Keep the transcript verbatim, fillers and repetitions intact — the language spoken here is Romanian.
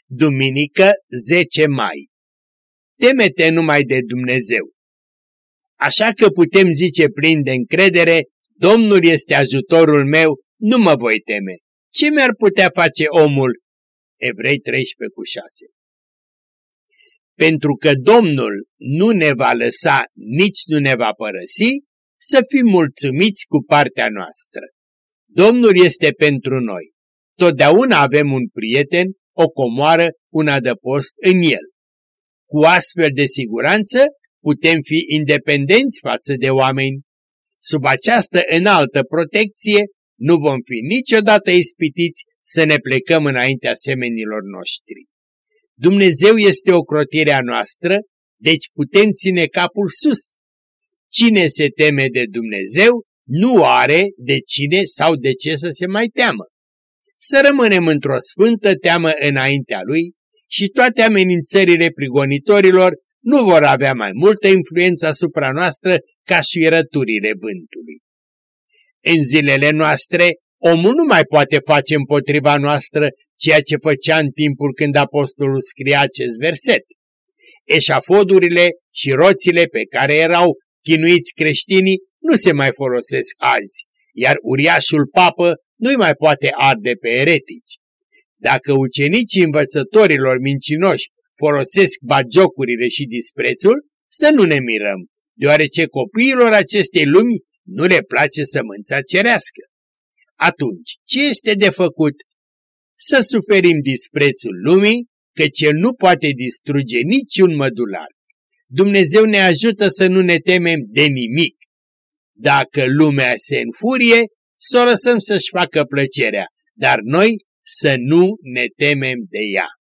duminică zece mai. Teme-te numai de Dumnezeu. Așa că putem zice plin de încredere, Domnul este ajutorul meu, nu mă voi teme. Ce mi-ar putea face omul? Evrei treisprezece cu șase. Pentru că Domnul nu ne va lăsa, nici nu ne va părăsi, să fim mulțumiți cu partea noastră. Domnul este pentru noi. Totdeauna avem un prieten, o comoară, un adăpost în el. Cu astfel de siguranță putem fi independenți față de oameni. Sub această înaltă protecție nu vom fi niciodată ispitiți să ne plecăm înaintea semenilor noștri. Dumnezeu este ocrotirea noastră, deci putem ține capul sus. Cine se teme de Dumnezeu nu are de cine sau de ce să se mai teamă. Să rămânem într-o sfântă teamă înaintea Lui și toate amenințările prigonitorilor nu vor avea mai multă influență asupra noastră ca șuierăturile vântului. În zilele noastre, omul nu mai poate face împotriva noastră ceea ce făcea în timpul când apostolul scria acest verset. Eșafodurile și roțile pe care erau chinuiți creștinii nu se mai folosesc azi, iar uriașul papă nu-i mai poate arde pe eretici. Dacă ucenicii învățătorilor mincinoși folosesc bagiocurile și disprețul, să nu ne mirăm, deoarece copiilor acestei lumi nu le place sămânța cerească. Atunci, ce este de făcut? Să suferim disprețul lumii, căci el nu poate distruge niciun mădular. Dumnezeu ne ajută să nu ne temem de nimic. Dacă lumea se înfurie, să o lăsăm să-și facă plăcerea, dar noi să nu ne temem de ea.